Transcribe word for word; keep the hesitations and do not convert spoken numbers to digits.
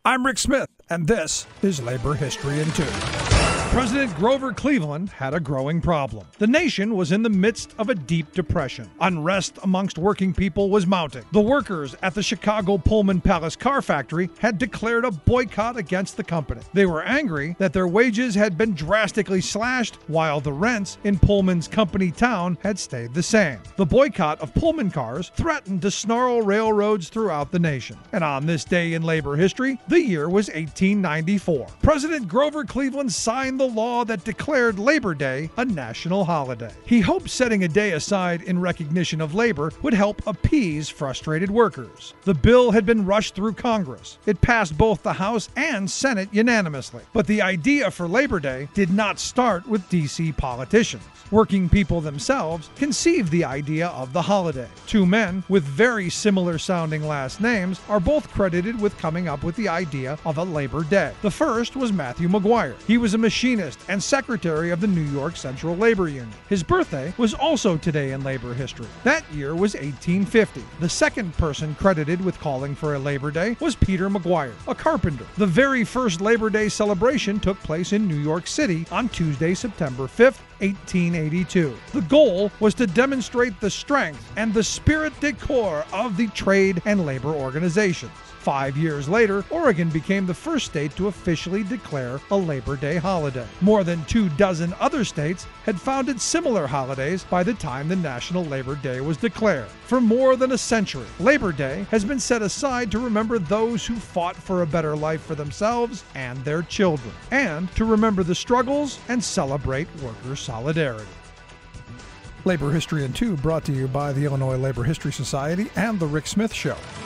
I'm Rick Smith, and this is Labor History in Two. President Grover Cleveland had a growing problem. The nation was in the midst of a deep depression. Unrest amongst working people was mounting. The workers at the Chicago Pullman Palace car factory had declared a boycott against the company. They were angry that their wages had been drastically slashed, while the rents in Pullman's company town had stayed the same. The boycott of Pullman cars threatened to snarl railroads throughout the nation. And on this day in labor history, the year was eighteen ninety-four. President Grover Cleveland signed the law that declared Labor Day a national holiday. He hoped setting a day aside in recognition of labor would help appease frustrated workers. The bill had been rushed through Congress. It passed both the House and Senate unanimously. But the idea for Labor Day did not start with D C politicians. Working people themselves conceived the idea of the holiday. Two men with very similar sounding last names are both credited with coming up with the idea of a Labor Day. The first was Matthew McGuire. He was a machinist and secretary of the New York Central Labor Union. His birthday was also today in labor history. That year was eighteen fifty. The second person credited with calling for a Labor Day was Peter McGuire, a carpenter. The very first Labor Day celebration took place in New York City on Tuesday, September fifth, eighteen eighty-two. The goal was to demonstrate the strength and the spirit de corps of the trade and labor organizations. Five years later, Oregon became the first state to officially declare a Labor Day holiday. More than two dozen other states had founded similar holidays by the time the National Labor Day was declared. For more than a century, Labor Day has been set aside to remember those who fought for a better life for themselves and their children, and to remember the struggles and celebrate worker solidarity. Labor History in Two brought to you by the Illinois Labor History Society and The Rick Smith Show.